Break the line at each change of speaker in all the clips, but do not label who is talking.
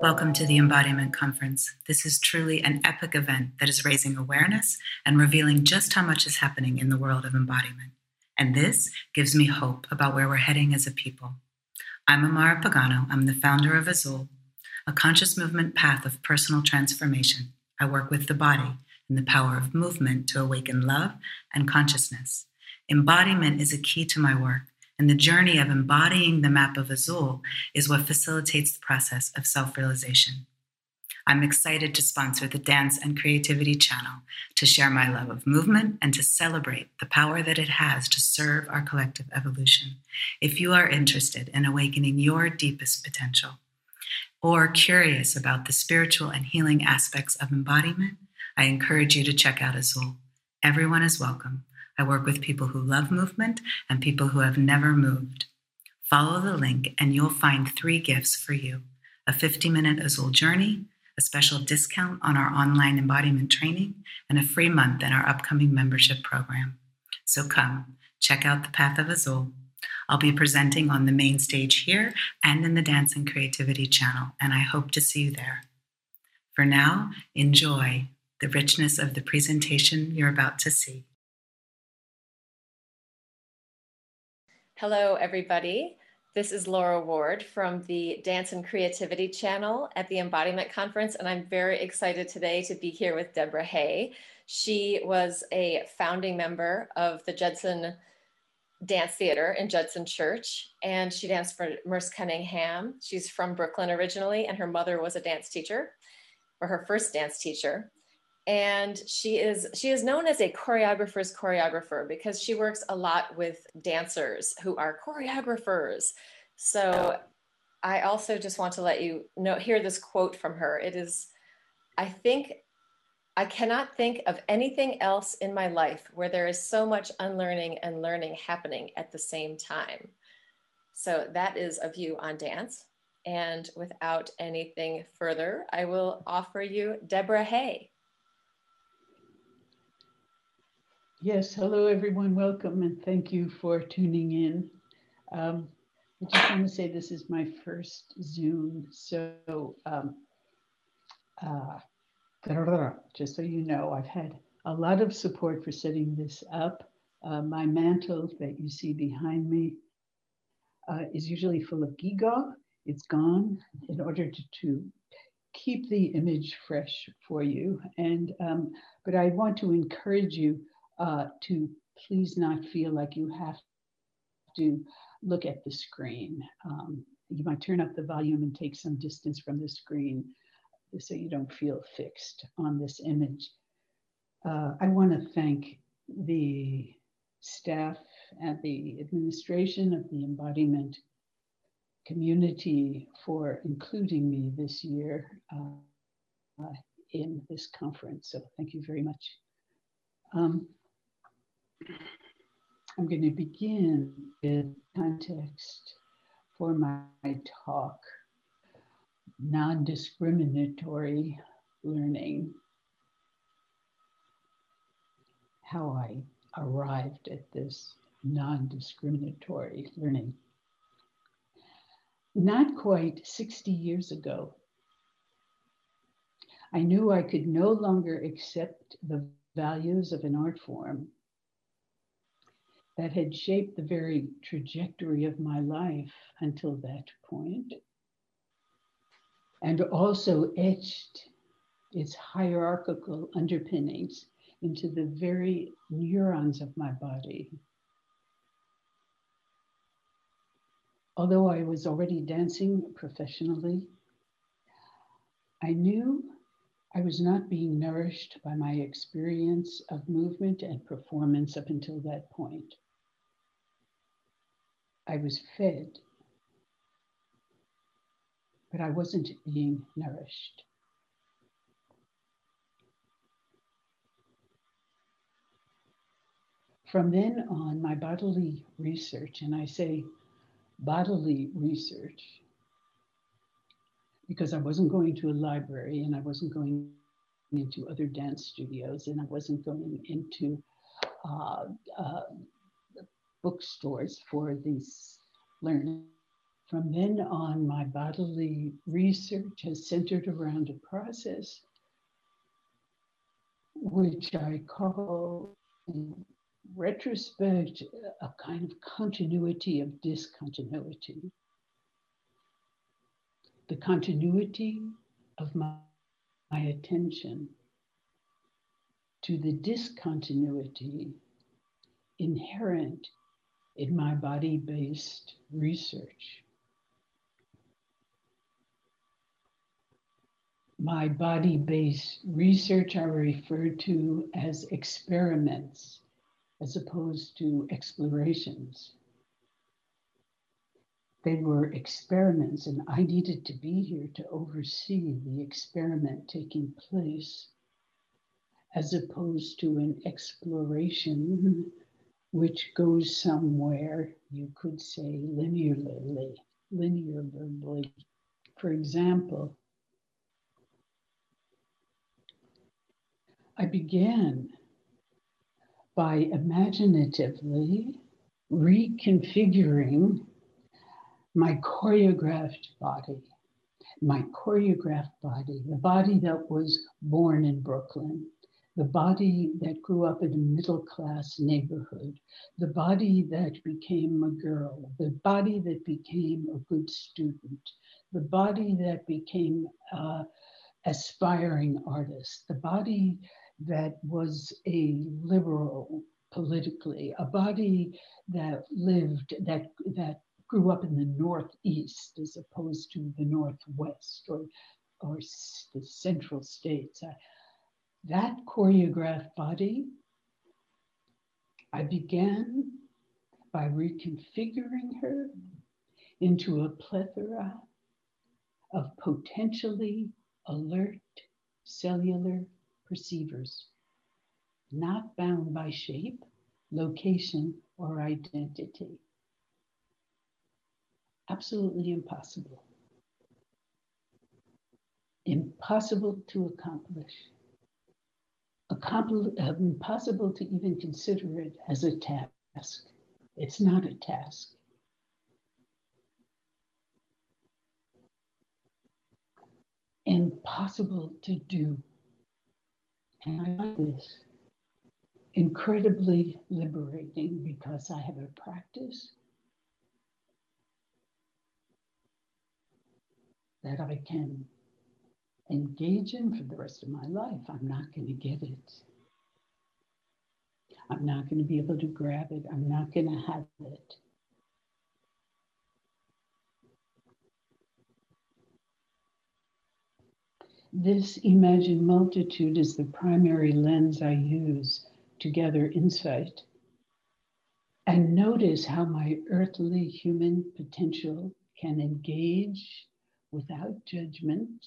Welcome to the Embodiment Conference. This is truly an epic event that is raising awareness and revealing just how much is happening in the world of embodiment. And this gives me hope about where we're heading as a people. I'm Amara Pagano. I'm the founder of Azul, a conscious movement path of personal transformation. I work with the body and the power of movement to awaken love and consciousness. Embodiment is a key to my work, and the journey of embodying the map of Azul is what facilitates the process of self-realization. I'm excited to sponsor the Dance and Creativity channel to share my love of movement and to celebrate the power that it has to serve our collective evolution. If you are interested in awakening your deepest potential or curious about the spiritual and healing aspects of embodiment, I encourage you to check out Azul. Everyone is welcome. I work with people who love movement and people who have never moved. Follow the link and you'll find 3 gifts for you: a 50-minute Azul journey, a special discount on our online embodiment training, and a free month in our upcoming membership program. So come, check out the Path of Azul. I'll be presenting on the main stage here and in the Dance and Creativity channel, and I hope to see you there. For now, enjoy the richness of the presentation you're about to see.
Hello, everybody. This is Laura Ward from the Dance and Creativity channel at the Embodiment Conference, and I'm very excited today to be here with Deborah Hay. She was a founding member of the Judson Dance Theater in Judson Church, and she danced for Merce Cunningham. She's from Brooklyn originally, and her mother was a dance teacher, or her first dance teacher. And she is known as a choreographer's choreographer because she works a lot with dancers who are choreographers. So I also just want to let you know, hear this quote from her. It is, I cannot think of anything else in my life where there is so much unlearning and learning happening at the same time. So that is a view on dance. And without anything further, I will offer you Deborah Hay.
Yes, hello everyone, welcome and thank you for tuning in. I just want to say this is my first Zoom, so just so you know, I've had a lot of support for setting this up. My mantle that you see behind me is usually full of gewgaw. It's gone in order to keep the image fresh for you. But I want to encourage you to please not feel like you have to look at the screen. You might turn up the volume and take some distance from the screen so you don't feel fixed on this image. I want to thank the staff and the administration of the embodiment community for including me this year in this conference. So thank you very much. I'm going to begin with context for my talk, non-discriminatory learning, how I arrived at this non-discriminatory learning. Not quite 60 years ago, I knew I could no longer accept the values of an art form that had shaped the very trajectory of my life until that point, and also etched its hierarchical underpinnings into the very neurons of my body. Although I was already dancing professionally, I knew I was not being nourished by my experience of movement and performance up until that point. I was fed, but I wasn't being nourished. From then on, my bodily research, and I say bodily research because I wasn't going to a library and I wasn't going into other dance studios and I wasn't going into bookstores for these learning. From then on, my bodily research has centered around a process which I call, in retrospect, a kind of continuity of discontinuity. The continuity of my attention to the discontinuity inherent in my body-based research. My body-based research I refer to as experiments as opposed to explorations. They were experiments, and I needed to be here to oversee the experiment taking place, as opposed to an exploration which goes somewhere, you could say linearly. For example, I began by imaginatively reconfiguring my choreographed body, the body that was born in Brooklyn, the body that grew up in a middle-class neighborhood, the body that became a girl, the body that became a good student, the body that became aspiring artist, the body that was a liberal politically, a body that lived, that grew up in the Northeast as opposed to the Northwest or the central states. That choreographed body, I began by reconfiguring her into a plethora of potentially alert cellular perceivers, not bound by shape, location, or identity. Absolutely impossible. Impossible to accomplish. Impossible to even consider it as a task. It's not a task. Impossible to do. And I find this incredibly liberating because I have a practice that I can engage in for the rest of my life. I'm not going to get it. I'm not going to be able to grab it. I'm not going to have it. This imagined multitude is the primary lens I use to gather insight and notice how my earthly human potential can engage without judgment,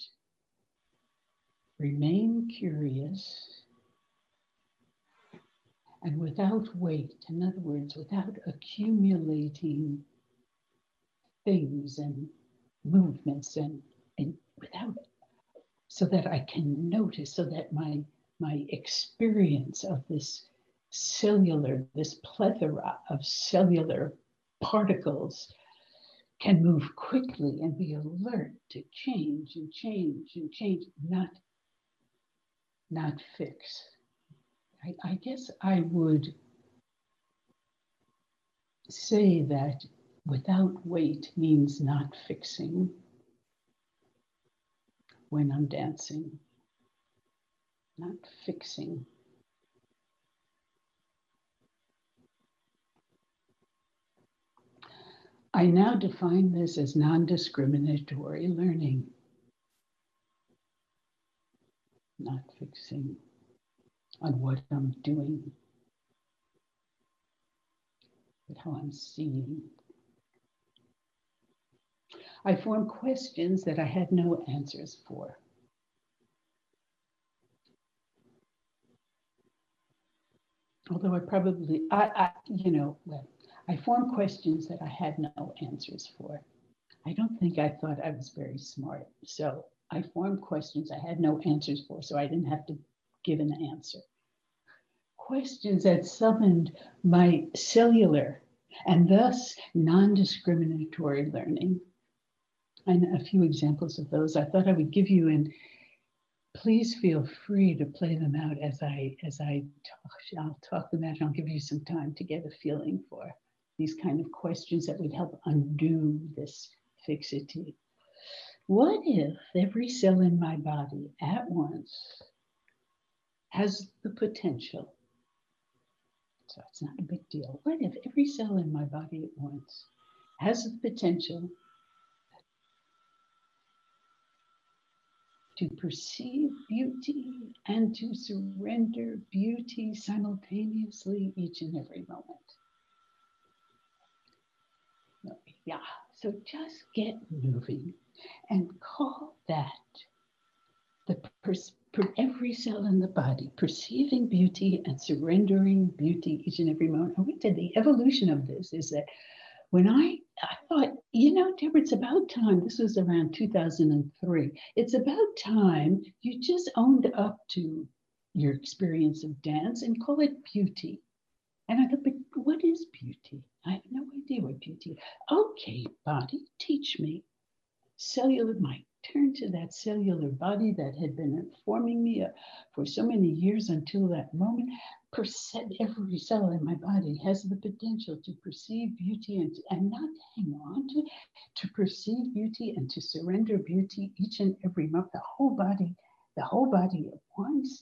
remain curious, and without weight. In other words, without accumulating things and movements and without, so that I can notice, so that my experience of this plethora of cellular particles can move quickly and be alert to change and change and change, not fix. I guess I would say that without weight means not fixing when I'm dancing, not fixing. I now define this as non-discriminatory learning, not fixing on what I'm doing, but how I'm seeing. I formed questions that I had no answers for. Although I formed questions that I had no answers for. I don't think I thought I was very smart. So I formed questions I had no answers for, so I didn't have to give an answer. Questions that summoned my cellular and thus non-discriminatory learning. And a few examples of those I thought I would give you, and please feel free to play them out as I talk. I'll talk them out and I'll give you some time to get a feeling for these kind of questions that would help undo this fixity. What if every cell in my body at once has the potential? So it's not a big deal. What if every cell in my body at once has the potential to perceive beauty and to surrender beauty simultaneously each and every moment? Yeah, so just get moving and call that every cell in the body perceiving beauty and surrendering beauty each and every moment. And we did the evolution of this is that when I thought, you know, Deborah, it's about time. This was around 2003. It's about time you just owned up to your experience of dance and call it beauty. And I thought, but what is beauty? I have no idea what beauty is. Okay, body, teach me. Cellular, my turn to that cellular body that had been informing me for so many years until that moment. Every cell in my body has the potential to perceive beauty and not hang on to it, to perceive beauty and to surrender beauty each and every moment. The whole body at once.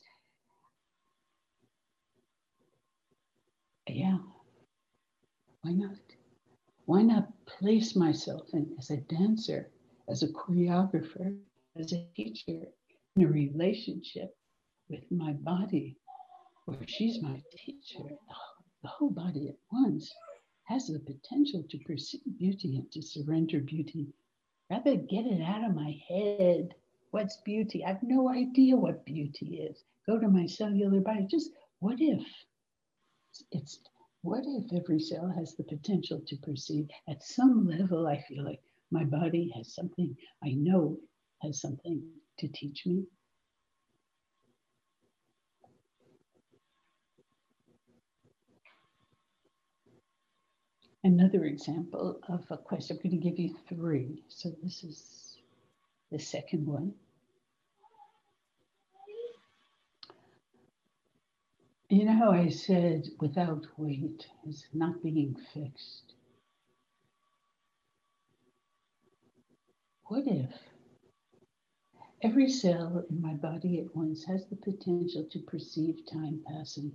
Yeah, why not? Why not place myself in as a dancer, as a choreographer, as a teacher, in a relationship with my body, where she's my teacher? The whole body at once has the potential to perceive beauty and to surrender beauty. Rather get it out of my head. What's beauty? I have no idea what beauty is. Go to my cellular body. Just what if? What if every cell has the potential to perceive? At some level, I feel like my body has something, I know has something to teach me. Another example of a question, I'm going to give you three. So this is the second one. You know how I said without weight is not being fixed? What if every cell in my body at once has the potential to perceive time passing?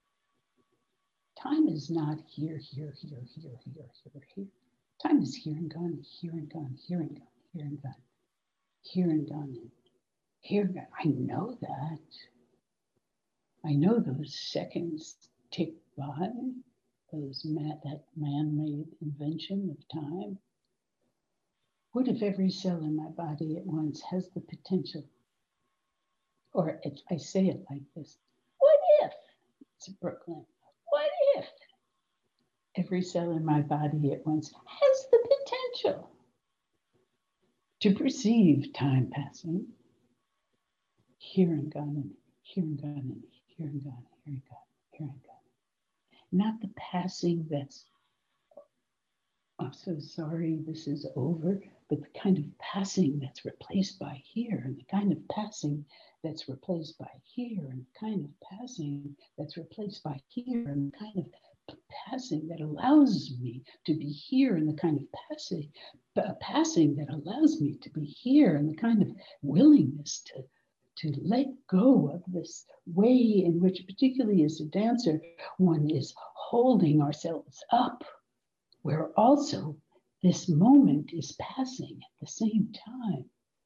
Time is not here, here, here, here, here, here, here. Time is here and gone, here and gone, here and gone, here and gone, here and gone, here and gone. I know that. I know those seconds tick by, that man-made invention of time. What if every cell in my body at once has the potential, or I say it like this, what if, it's Brooklyn, what if every cell in my body at once has the potential to perceive time passing, here and gone, and here and gone, and here and gone, here and gone, here and gone. Not the passing that's, I'm so sorry, this is over, but the kind of passing that's replaced by here, and the kind of passing that's replaced by here, and the kind of passing that's replaced by here, and the kind of passing that allows me to be here, and the kind of passing that allows me to be here, and the kind of willingness to let go of this way in which, particularly as a dancer, one is holding ourselves up, where also this moment is passing at the same time.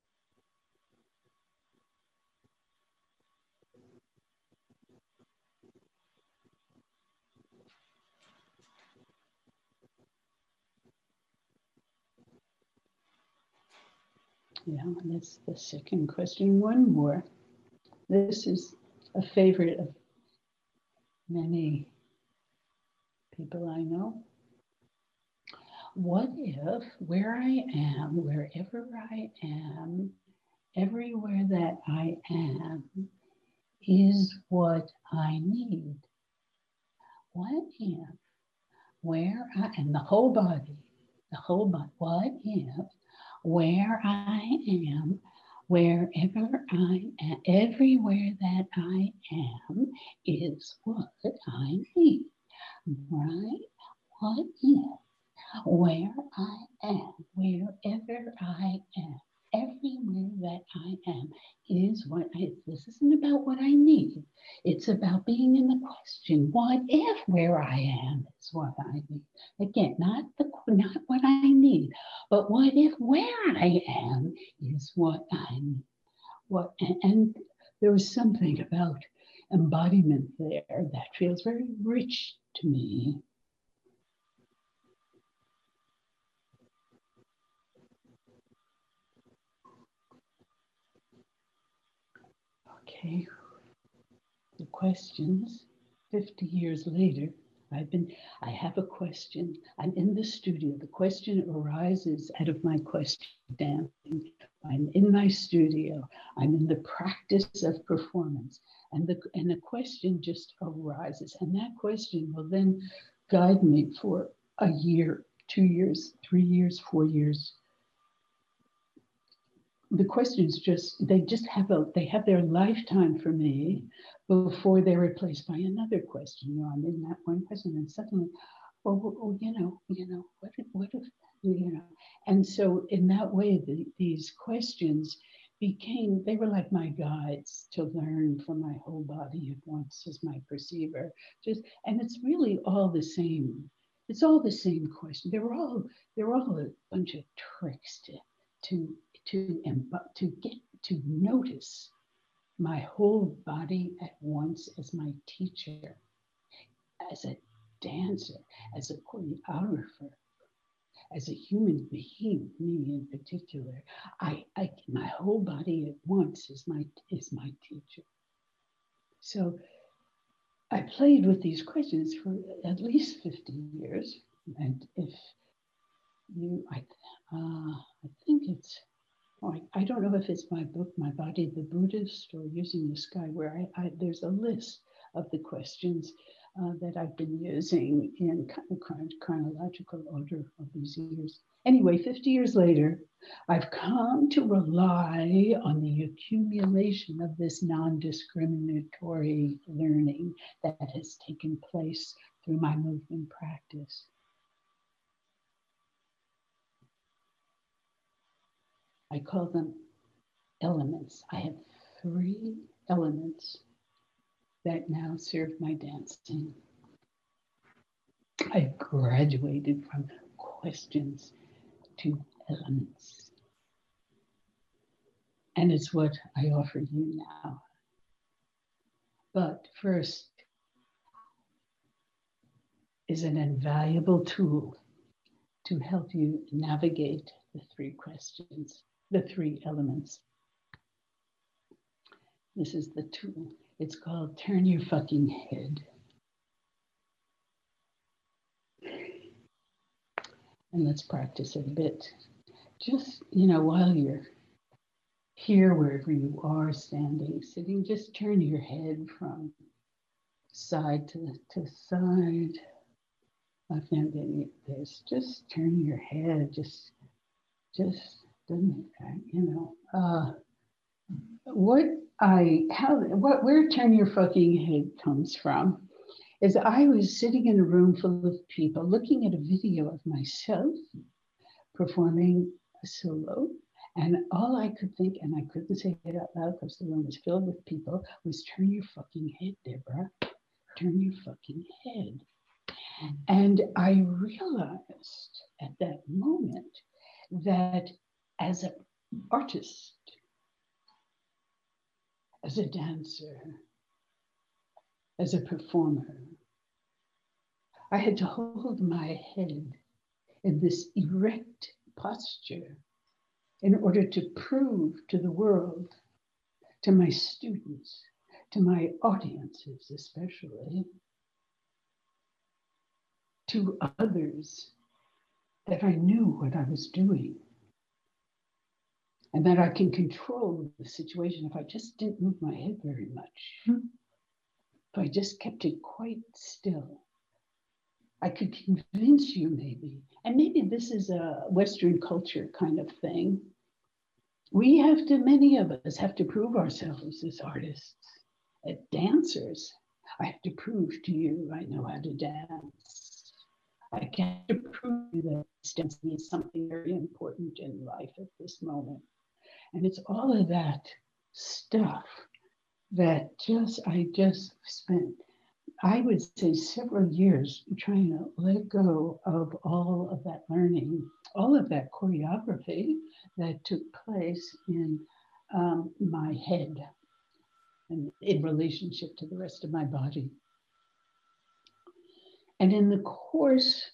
Yeah, that's the second question. One more. This is a favorite of many people I know. What if where I am, wherever I am, everywhere that I am is what I need? What if where I am, the whole body, what if, where I am, wherever I am, everywhere that I am is what I need, right? What if, where I am, wherever I am, everywhere that I am is what this isn't about what I need. It's about being in the question, what if where I am is what I need? Again, not what I need, but what if where I am is what I need? And there was something about embodiment there that feels very rich to me. Okay, the questions, 50 years later, I have a question. I'm in the studio. The question arises out of my question dancing. I'm in my studio. I'm in the practice of performance. And the question just arises. And that question will then guide me for a year, 2 years, 3 years, 4 years. The questions they have their lifetime for me before they're replaced by another question. You know, I'm in that one question and suddenly, what if, and so in that way, these questions they were like my guides to learn from my whole body at once as my perceiver. And it's really all the same. It's all the same question. They're all a bunch of tricks to get to notice my whole body at once as my teacher, as a dancer, as a choreographer, as a human being, me in particular. My whole body at once is my teacher. So I played with these questions for at least 50 years, and if you, I think it's. I don't know if it's my book, My Body the Buddhist, or Using the Sky, where there's a list of the questions that I've been using in chronological order of these years. Anyway, 50 years later, I've come to rely on the accumulation of this non-discriminatory learning that has taken place through my movement practice. I call them elements. I have 3 elements that now serve my dancing. I graduated from questions to elements. And it's what I offer you now. But first is an invaluable tool to help you navigate the 3 questions, the 3 elements. This is the tool. It's called Turn Your Fucking Head. And let's practice it a bit. Just, while you're here, wherever you are, standing, sitting, just turn your head from side to side. Left hand getting this. Just turn your head. Just where Turn Your Fucking Head comes from is I was sitting in a room full of people looking at a video of myself performing a solo, and all I could think, and I couldn't say it out loud because the room was filled with people, was turn your fucking head, Deborah. Turn your fucking head. And I realized at that moment that as an artist, as a dancer, as a performer, I had to hold my head in this erect posture in order to prove to the world, to my students, to my audiences especially, to others, that I knew what I was doing and that I can control the situation if I just didn't move my head very much. If I just kept it quite still. I could convince you maybe, and maybe this is a Western culture kind of thing. Many of us have to prove ourselves as artists, as dancers. I have to prove to you I know how to dance. I have to prove to you that dancing is something very important in life at this moment. And it's all of that stuff that I just spent, I would say, several years trying to let go of all of that learning, all of that choreography that took place in my head and in relationship to the rest of my body. And in the course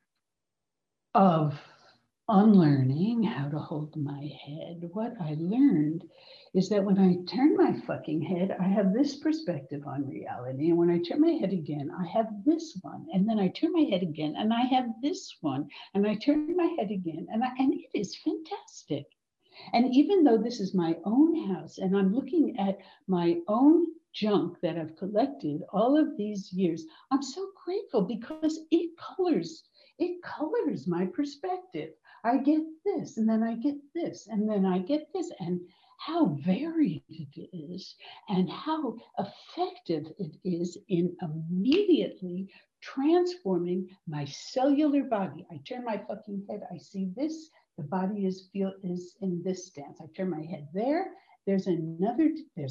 of unlearning how to hold my head, what I learned is that when I turn my fucking head, I have this perspective on reality. And when I turn my head again, I have this one. And then I turn my head again and I have this one. And I turn my head again and it is fantastic. And even though this is my own house and I'm looking at my own junk that I've collected all of these years, I'm so grateful because it colors my perspective. I get this, and then I get this, and then I get this, and how varied it is, and how effective it is in immediately transforming my cellular body. I turn my fucking head, I see this, the body is in this stance. I turn my head there, there's another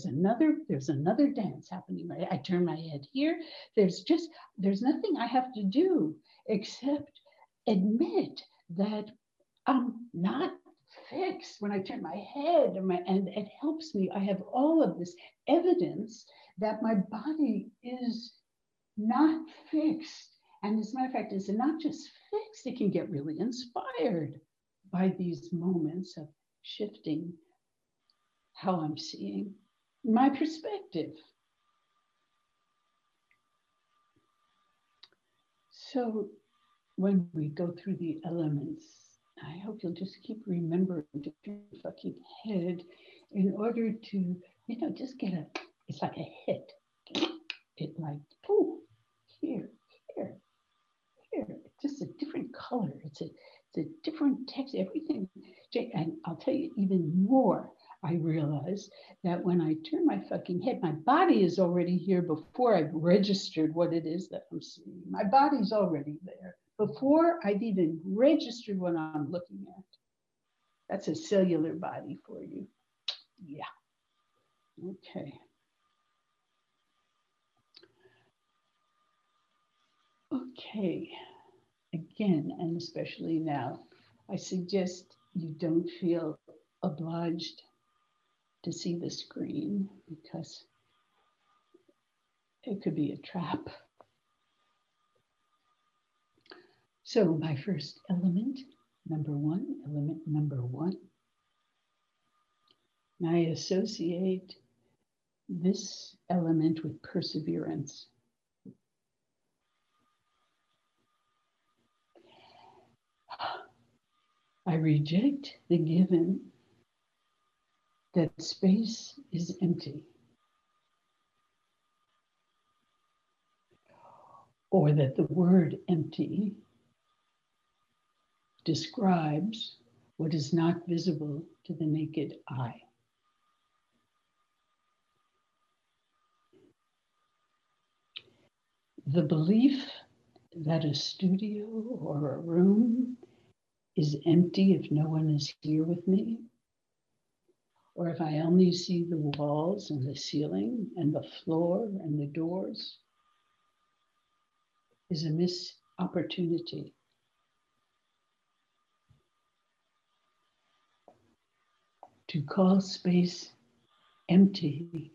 dance happening, right? I turn my head here. There's nothing I have to do except admit that I'm not fixed when I turn my head, and it helps me. I have all of this evidence that my body is not fixed. And as a matter of fact, it's not just fixed, it can get really inspired by these moments of shifting how I'm seeing my perspective. So when we go through the elements, I hope you'll just keep remembering to turn your fucking head in order to, just it's like a hit. It like, oh, here. It's just a different color. It's a different text, everything. And I'll tell you even more. I realize that when I turn my fucking head, my body is already here before I've registered what it is that I'm seeing. My body's already there before I've even registered what I'm looking at. That's a cellular body for you. Yeah. Okay. Okay. Again, and especially now, I suggest you don't feel obliged to see the screen because it could be a trap. So my first element number one, I associate this element with perseverance. I reject the given that space is empty, or that the word empty describes what is not visible to the naked eye. The belief that a studio or a room is empty if no one is here with me, or if I only see the walls and the ceiling and the floor and the doors, is a missed opportunity. To call space empty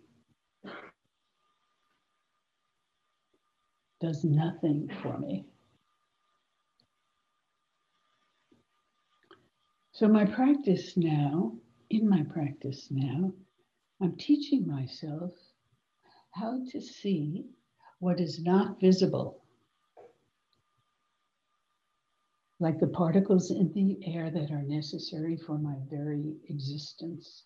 does nothing for me. So in my practice now, I'm teaching myself how to see what is not visible, like the particles in the air that are necessary for my very existence.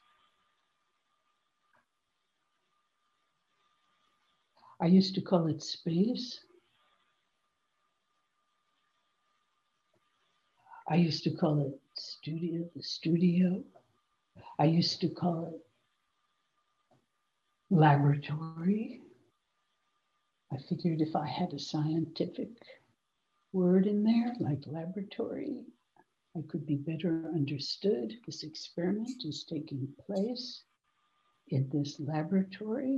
I used to call it space. I used to call it the studio. I used to call it laboratory. I figured if I had a scientific word in there, like laboratory, I could be better understood. This experiment is taking place in this laboratory.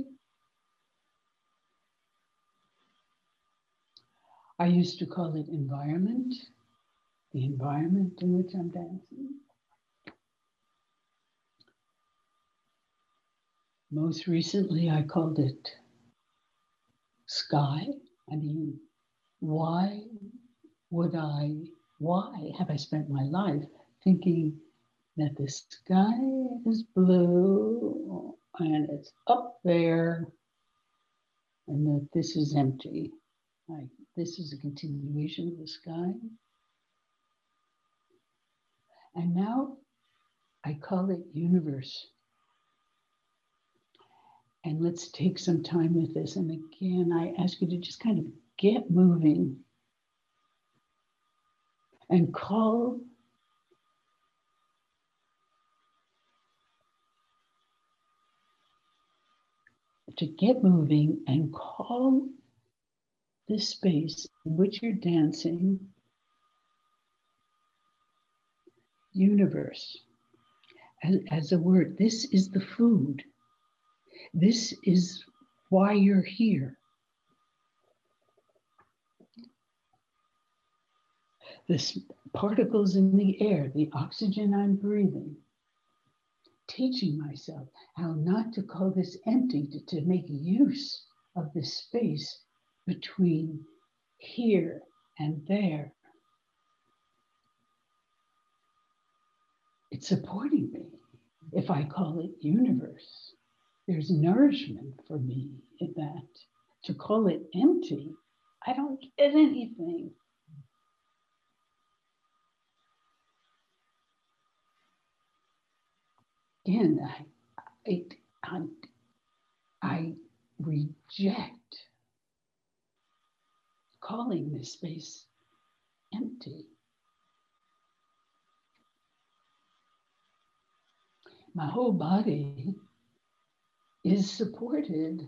I used to call it environment, the environment in which I'm dancing. Most recently, I called it sky. I mean, why have I spent my life thinking that the sky is blue and it's up there and that this is empty? Like this is a continuation of the sky. And now I call it universe. And let's take some time with this. And again, I ask you to just kind of get moving and get moving and call this space in which you're dancing universe as a word. This is the food. This is why you're here. The particles in the air, the oxygen I'm breathing, teaching myself how not to call this empty, to make use of this space between here and there. It's supporting me if I call it universe. There's nourishment for me in that. To call it empty, I don't get anything. Again, I reject calling this space empty. My whole body is supported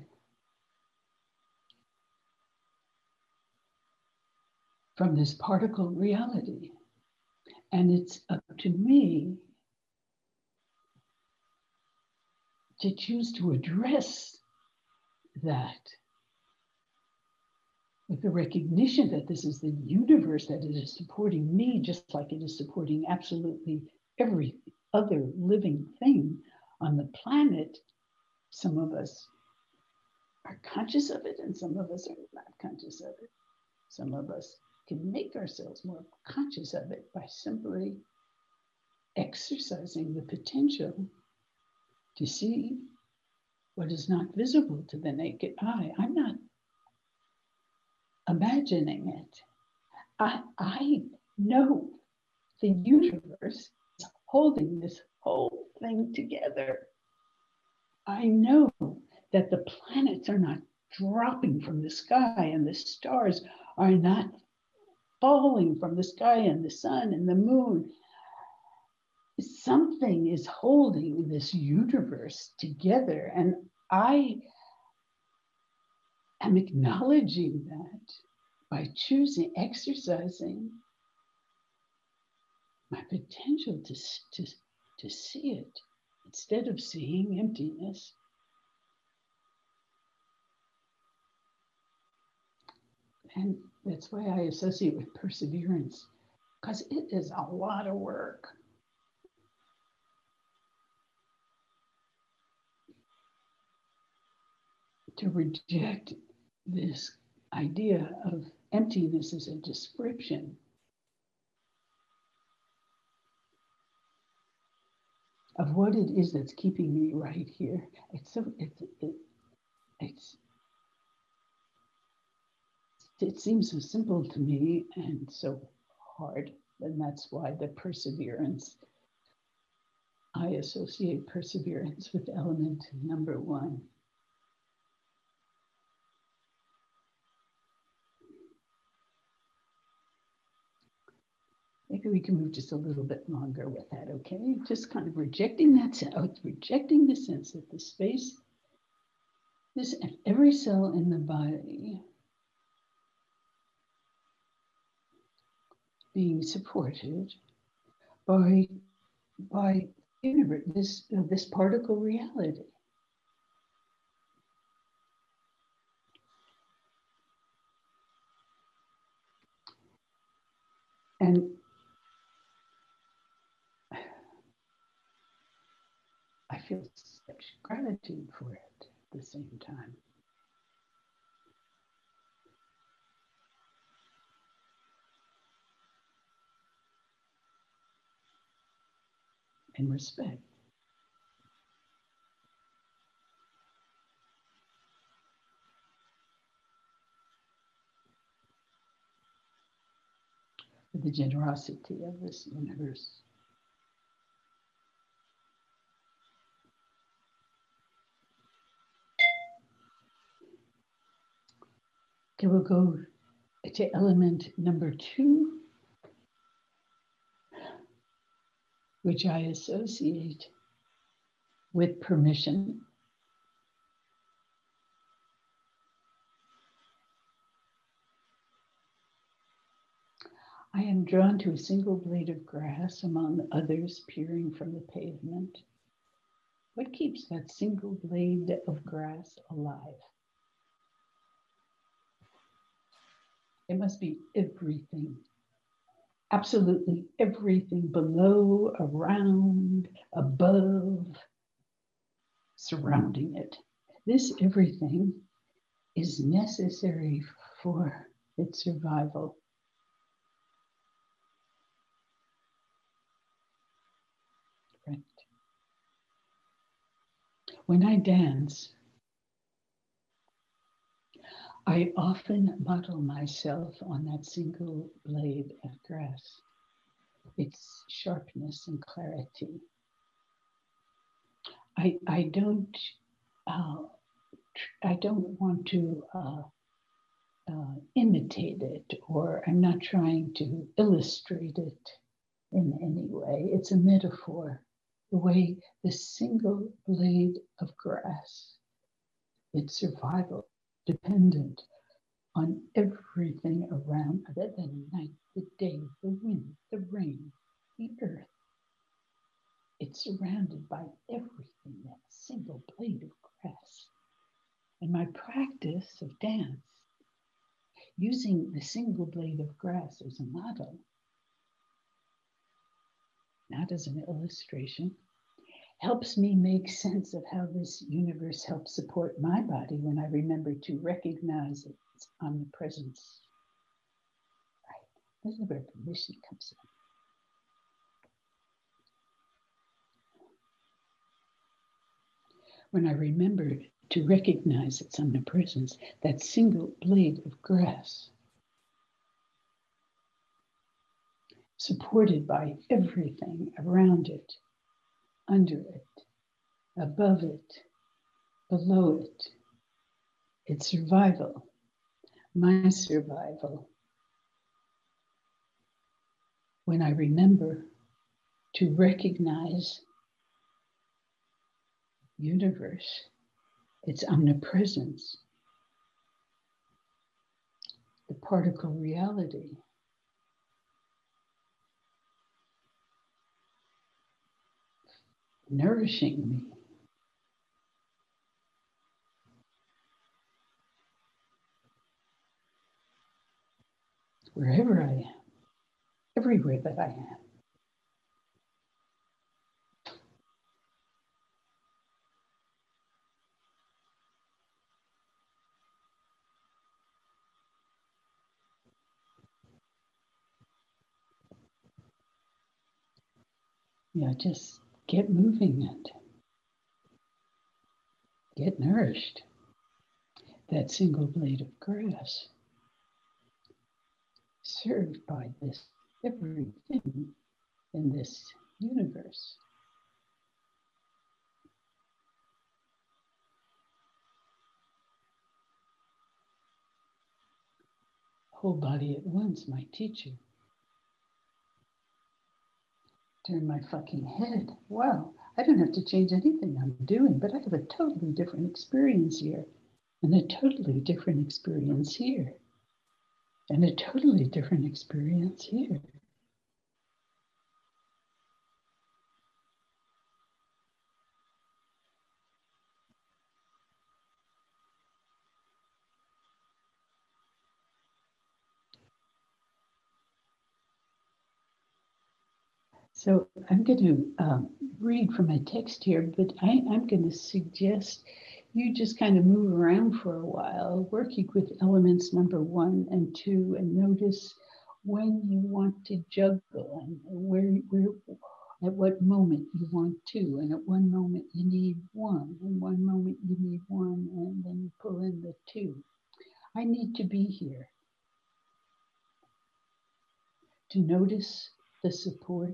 from this particle reality. And it's up to me to choose to address that with the recognition that this is the universe that is supporting me, just like it is supporting absolutely every other living thing on the planet. Some of us are conscious of it and some of us are not conscious of it. Some of us can make ourselves more conscious of it by simply exercising the potential to see what is not visible to the naked eye. I'm not imagining it. I know the universe is holding this whole thing together. I know that the planets are not dropping from the sky and the stars are not falling from the sky and the sun and the moon. Something is holding this universe together, and I am acknowledging that by exercising my potential to see it instead of seeing emptiness. And that's why I associate with perseverance, because it is a lot of work. To reject this idea of emptiness as a description of what it is that's keeping me right here. It seems so simple to me and so hard, and that's why the perseverance. I associate perseverance with element number 1. Maybe we can move just a little bit longer with that, okay? Just kind of rejecting that sense, rejecting the sense that the space, this every cell in the body being supported by universe, this particle reality. And I feel such gratitude for it at the same time. And respect. For the generosity of this universe. Okay, we'll go to element number 2, which I associate with permission. I am drawn to a single blade of grass among others peering from the pavement. What keeps that single blade of grass alive? It must be everything, absolutely everything below, around, above, surrounding it. This everything is necessary for its survival. Right. When I dance, I often model myself on that single blade of grass, its sharpness and clarity. I don't want to imitate it, or I'm not trying to illustrate it in any way. It's a metaphor, the way the single blade of grass, its survival, dependent on everything around it, the night, the day, the wind, the rain, the earth. It's surrounded by everything, that single blade of grass. And my practice of dance, using the single blade of grass as a model, not as an illustration, helps me make sense of how this universe helps support my body when I remember to recognize its omnipresence. Right. This is where permission comes in. When I remember to recognize its omnipresence, that single blade of grass, supported by everything around it, under it, above it, below it, its survival, my survival. When I remember to recognize universe, its omnipresence, the particle reality, nourishing me. Wherever I am, everywhere that I am. Yeah, just get moving it. Get nourished. That single blade of grass, served by this everything in this universe. Whole body at once, my teacher. turn my fucking head. Wow, I don't have to change anything I'm doing, but I have a totally different experience here, and a totally different experience here, and a totally different experience here. So I'm going to read from my text here, but I'm going to suggest you just kind of move around for a while, working with elements number 1 and 2, and notice when you want to juggle and where at what moment you want 2, and at one moment you need 1, and one moment you need 1, and then you pull in the 2. I need to be here to notice the support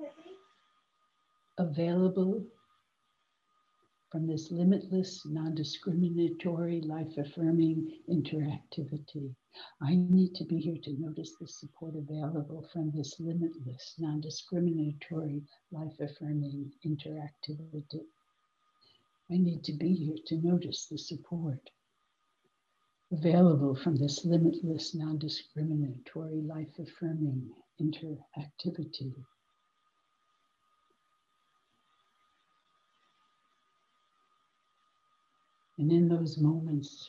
available from this limitless, non-discriminatory, life-affirming interactivity. I need to be here to notice the support available from this limitless, non-discriminatory, life-affirming interactivity. I need to be here to notice the support available from this limitless, non-discriminatory, life-affirming interactivity. And in those moments,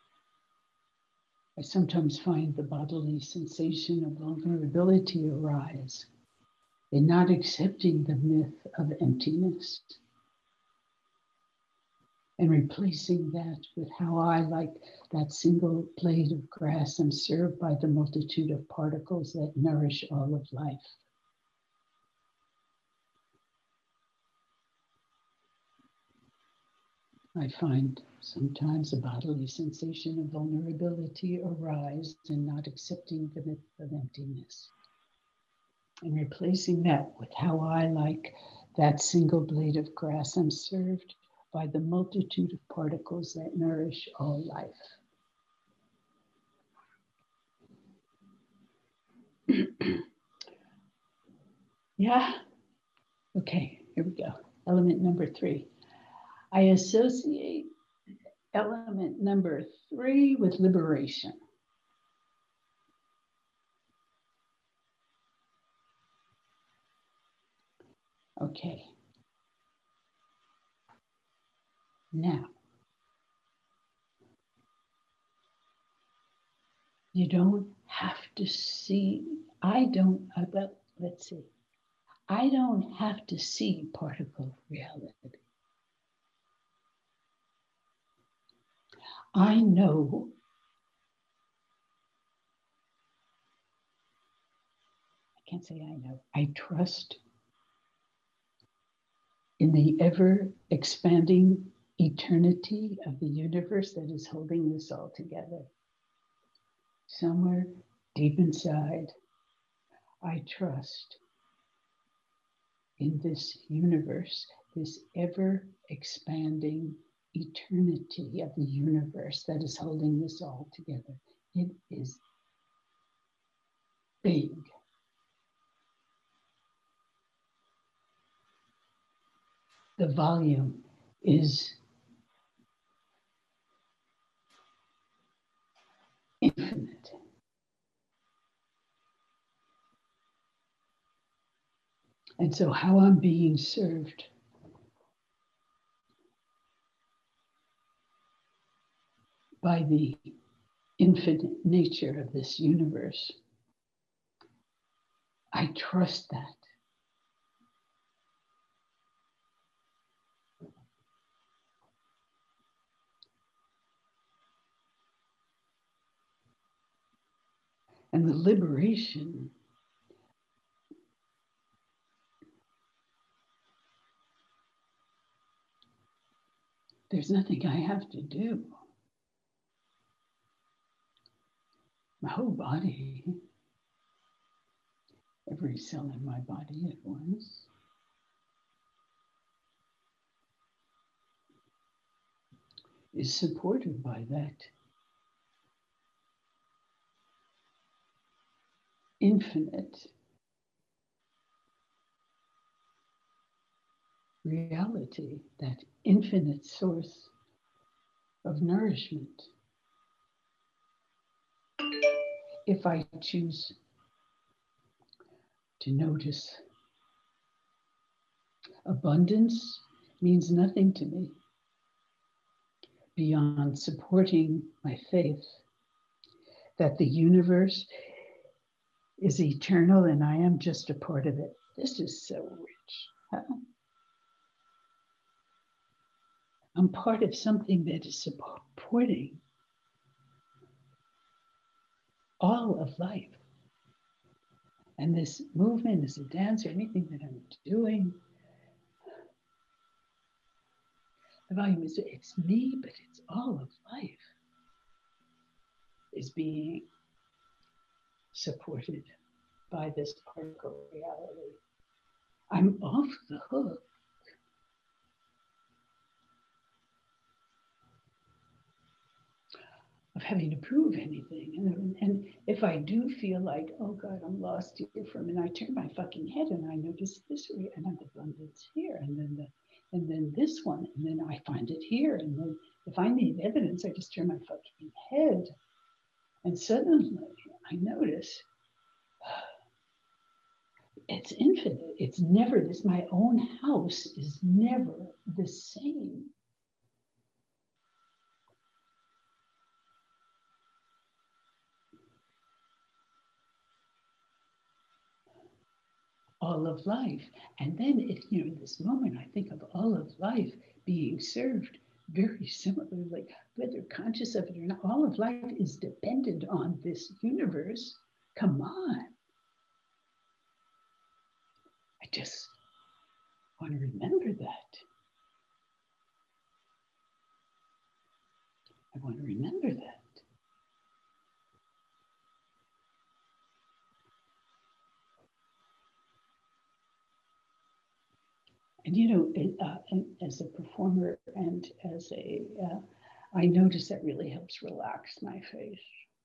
I sometimes find the bodily sensation of vulnerability arise in not accepting the myth of emptiness and replacing that with how I, like that single blade of grass, am served by the multitude of particles that nourish all of life. I find sometimes a bodily sensation of vulnerability arise in not accepting the myth of emptiness and replacing that with how I, like that single blade of grass, am served by the multitude of particles that nourish all life. Yeah? Okay, here we go. Element number 3. I associate element number 3 with liberation. Okay. Now, you don't have to see, let's see. I don't have to see particle reality. I know can't say I know. I trust in the ever expanding eternity of the universe that is holding this all together. Somewhere deep inside, I trust in this universe, this ever expanding eternity of the universe that is holding this all together. It is big. The volume is infinite. And so how I'm being served by the infinite nature of this universe, I trust that. And the liberation there's nothing I have to do. My whole body, every cell in my body at once, is supported by that infinite reality, that infinite source of nourishment. If I choose to notice, abundance means nothing to me beyond supporting my faith that the universe is eternal and I am just a part of it. This is so rich. Huh? I'm part of something that is supporting all of life. And this movement is a dance or anything that I'm doing. The volume is, it's me, but it's all of life is being supported by this particle reality. I'm off the hook. Of having to prove anything. And if I do feel like, oh God, I'm lost here for a minute, I turn my fucking head and I notice this, and I'm abundance here, and then this one, and then I find it here. And then if I need evidence, I just turn my fucking head. And suddenly I notice it's infinite. It's never this. My own house is never the same. All of life. And then, in this moment, I think of all of life being served very similarly, whether conscious of it or not. All of life is dependent on this universe. Come on. I just want to remember that. I want to remember that. And and as a performer and as I notice that really helps relax my face.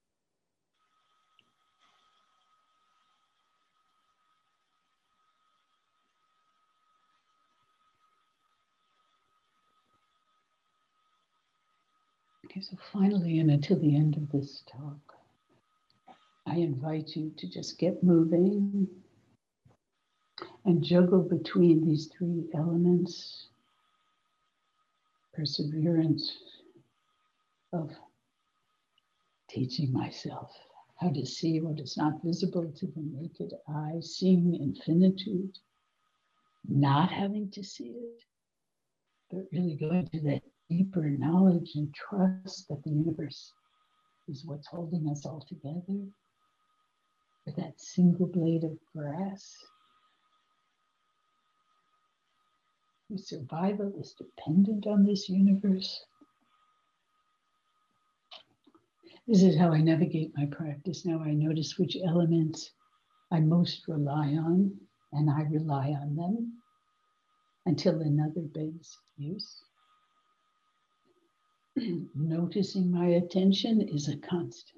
Okay, so finally, and until the end of this talk, I invite you to just get moving and juggle between these three elements: perseverance of teaching myself how to see what is not visible to the naked eye, seeing infinitude, not having to see it, but really going to that deeper knowledge and trust that the universe is what's holding us all together, or that single blade of grass. Whose survival is dependent on this universe. This is how I navigate my practice now. I notice which elements I most rely on, and I rely on them until another begs use. Noticing my attention is a constant.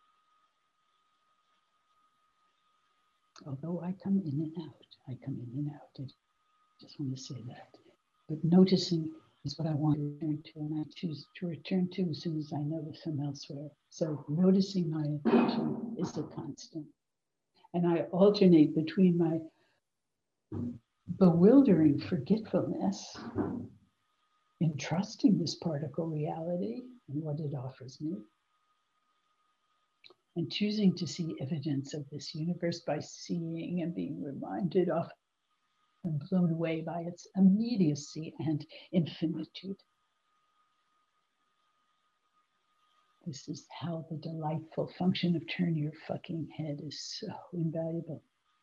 Although I come in and out, I just want to say that. But noticing is what I want to return to, and I choose to return to as soon as I notice them elsewhere. So noticing my attention is a constant. And I alternate between my bewildering forgetfulness in trusting this particle reality and what it offers me, and choosing to see evidence of this universe by seeing and being reminded of and blown away by its immediacy and infinitude. This is how the delightful function of turn your fucking head is so invaluable.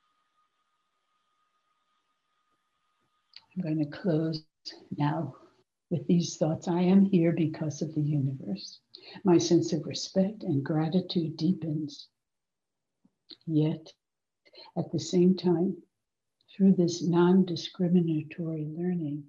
I'm going to close now with these thoughts. I am here because of the universe. My sense of respect and gratitude deepens. Yet, at the same time, through this non-discriminatory learning,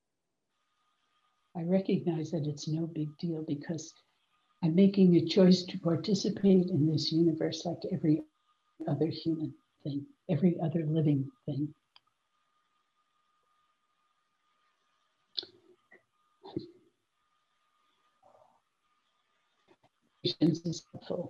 I recognize that it's no big deal because I'm making a choice to participate in this universe like every other human thing, every other living thing. patience is helpful.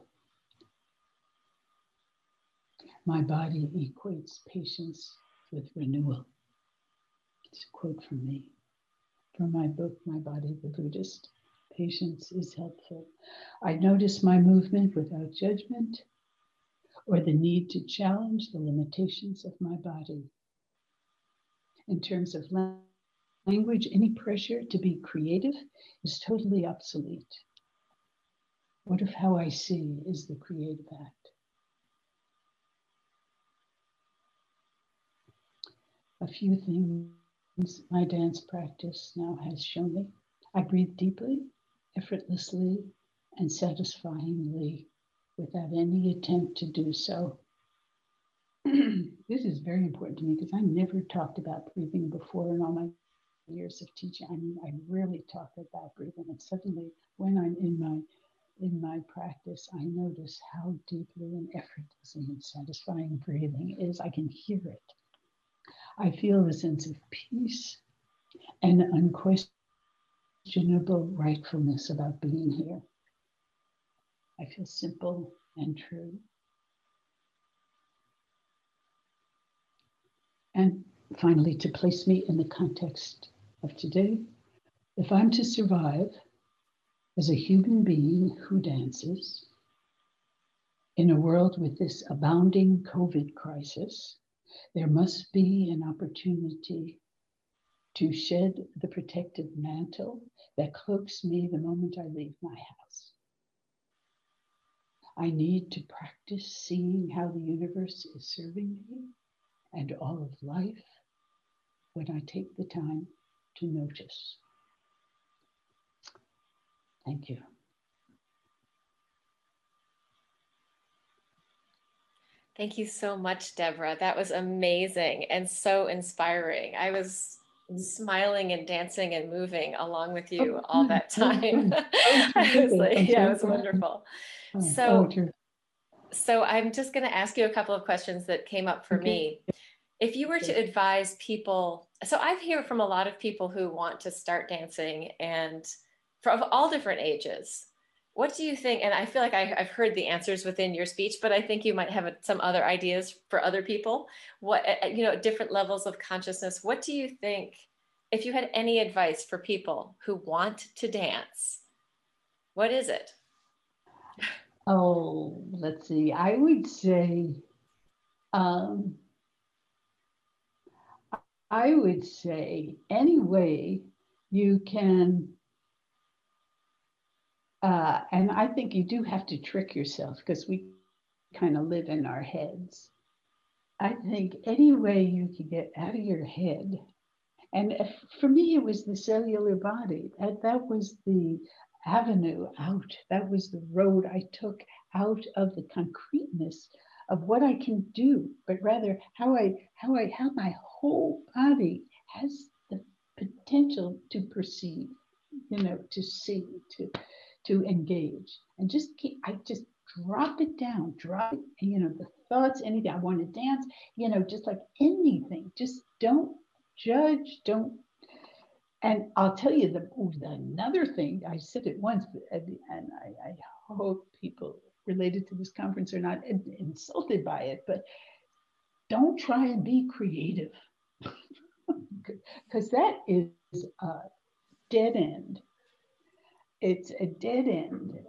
My body equates patience with renewal. It's a quote from me, from my book, My Body, the Buddhist. Patience is helpful. I notice my movement without judgment or the need to challenge the limitations of my body. In terms of language, any pressure to be creative is totally obsolete. What if how I see is the creative act? A few things my dance practice now has shown me. I breathe deeply, effortlessly, and satisfyingly without any attempt to do so. This is very important to me because I never talked about breathing before in all my years of teaching. I mean, I rarely talk about breathing, and suddenly when I'm in my practice, I notice how deeply and effortlessly and satisfying breathing is. I can hear it. I feel a sense of peace and unquestionable rightfulness about being here. I feel simple and true. And finally, to place me in the context of today, if I'm to survive as a human being who dances in a world with this abounding COVID crisis, there must be an opportunity to shed the protective mantle that cloaks me the moment I leave my house. I need to practice seeing how the universe is serving me and all of life when I take the time to notice. Thank you.
Thank you so much, Deborah. That was amazing and so inspiring. I was smiling and dancing and moving along with you all that time. I was like, yeah, it was wonderful. So I'm just going to ask you a couple of questions that came up for me. If you were to advise people, so I've heard from a lot of people who want to start dancing and from all different ages. What do you think? And I feel like I've heard the answers within your speech, but I think you might have some other ideas for other people. What, different levels of consciousness. What do you think, if you had any advice for people who want to dance, what is it?
Oh, let's see. I would say, any way you can, and I think you do have to trick yourself because we kind of live in our heads. I think any way you can get out of your head, and for me, it was the cellular body. That was the avenue out. That was the road I took out of the concreteness of what I can do, but rather how my whole body has the potential to perceive, to see, to engage, and I just drop it down, the thoughts, anything. I want to dance, just like anything. Just don't judge, don't. And I'll tell you another thing, I said it once, and I hope people related to this conference are not insulted by it, but don't try and be creative, because that is a dead end. It's a dead end.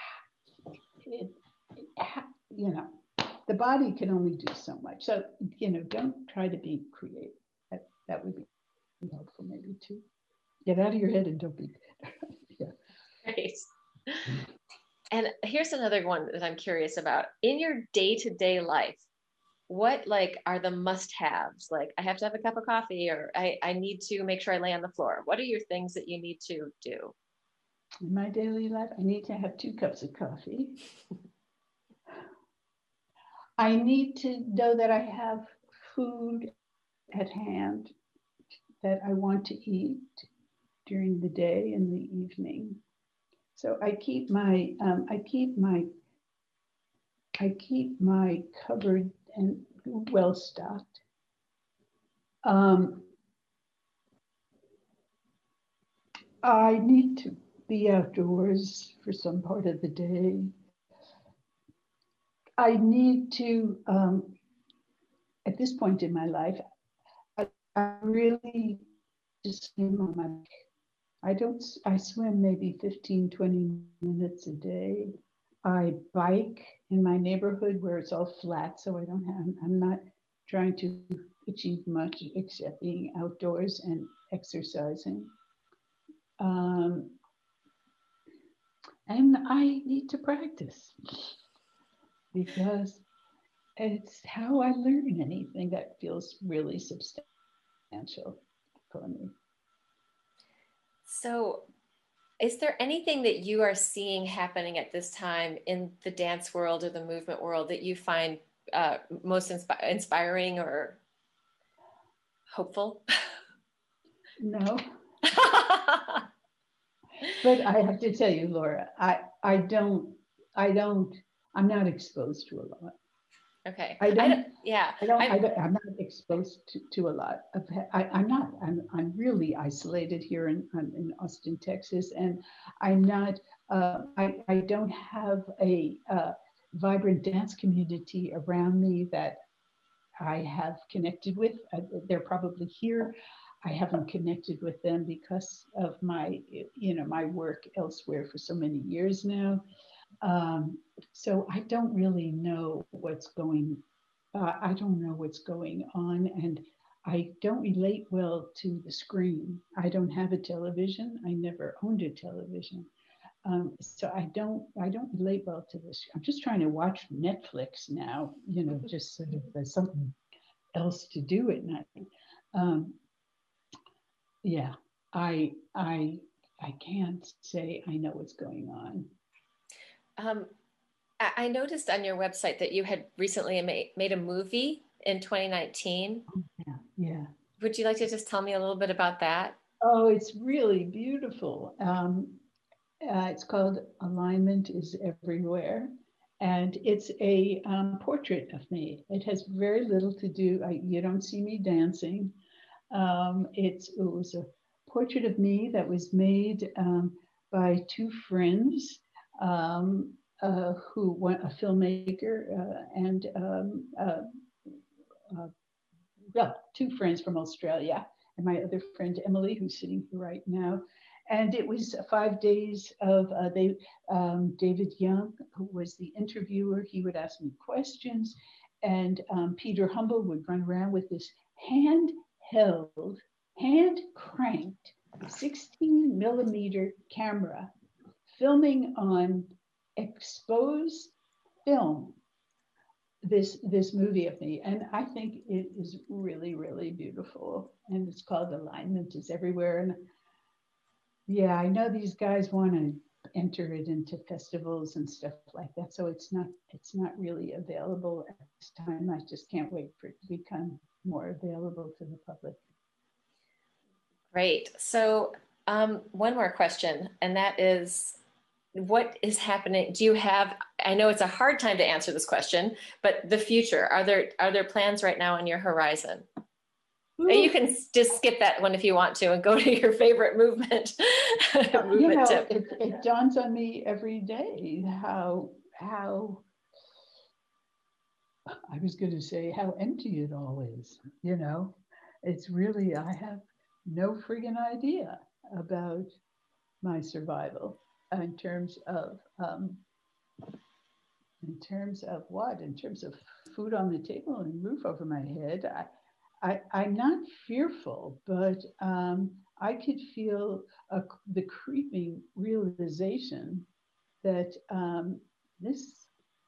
The body can only do so much. So, don't try to be creative. That would be helpful maybe too. Get out of your head and don't be. Yeah.
Great. And here's another one that I'm curious about. In your day-to-day life, what are the must-haves? Like, I have to have a cup of coffee, or I need to make sure I lay on the floor. What are your things that you need to do?
In my daily life, I need to have 2 cups of coffee. I need to know that I have food at hand that I want to eat during the day and the evening. So I keep my cupboard and well stocked. I need to the outdoors for some part of the day. I need to, at this point in my life, I really just swim on my, I swim maybe 15, 20 minutes a day. I bike in my neighborhood where it's all flat, so I'm not trying to achieve much except being outdoors and exercising. And I need to practice because it's how I learn anything that feels really substantial for me.
So, is there anything that you are seeing happening at this time in the dance world or the movement world that you find most inspiring or hopeful?
No. But I have to tell you, Laura, I'm not exposed to a lot.
Okay.
I'm
I'm
not exposed to a lot of, I'm really isolated here in Austin, Texas. And I'm not, I don't have a vibrant dance community around me that I have connected with. They're probably here. I haven't connected with them because of my work elsewhere for so many years now. So I don't really know what's going. I don't know what's going on, and I don't relate well to the screen. I don't have a television. I never owned a television, so I don't relate well to this. I'm just trying to watch Netflix now. Just sort of as something else to do at night. Yeah, I can't say I know what's going on.
I noticed on your website that you had recently made a movie in 2019.
Yeah.
Would you like to just tell me a little bit about that?
Oh, it's really beautiful. It's called Alignment is Everywhere. And it's a portrait of me. It has very little to do, you don't see me dancing. It was a portrait of me that was made by two friends who were a filmmaker and two friends from Australia, and my other friend Emily, who's sitting here right now. And it was 5 days of David Young, who was the interviewer. He would ask me questions, and Peter Humble would run around with this hand-held, hand-cranked 16 millimeter camera, filming on exposed film this movie of me. And I think it is really, really beautiful. And it's called Alignment is Everywhere. And yeah, I know these guys want to enter it into festivals and stuff like that. So it's not really available at this time. I just can't wait for it to become more available to the public.
Great. So one more question, and that is, what is happening? Do you have, I know it's a hard time to answer this question, but the future, are there plans right now on your horizon? Ooh. You can just skip that one if you want to and go to your favorite movement.
Tip. It dawns on me every day how I was going to say how empty it all is. It's really, I have no friggin' idea about my survival. In terms of what? In terms of food on the table and roof over my head. I'm not fearful, but I could feel the creeping realization that this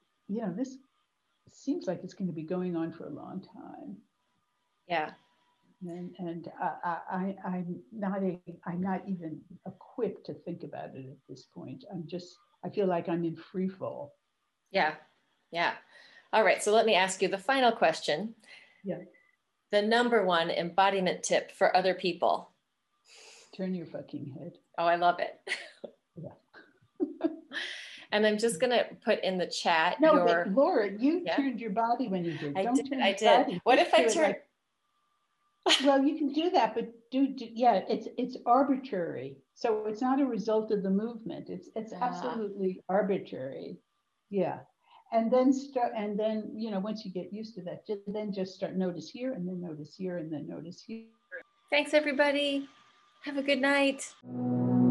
seems like it's going to be going on for a long time.
Yeah.
And I'm not even equipped to think about it at this point. I feel like I'm in free fall.
Yeah. All right. So let me ask you the final question.
Yeah.
The number one embodiment tip for other people.
Turn your fucking head.
Oh, I love it.
Yeah.
And I'm just going to put in the chat.
No, Laura, you turned your body when you did.
I did. What if I turn?
Well, you can do that, but yeah, it's arbitrary. So it's not a result of the movement. It's absolutely arbitrary. Yeah. And then once you get used to that, then just start notice here and then notice here and then notice here.
Thanks everybody. Have a good night.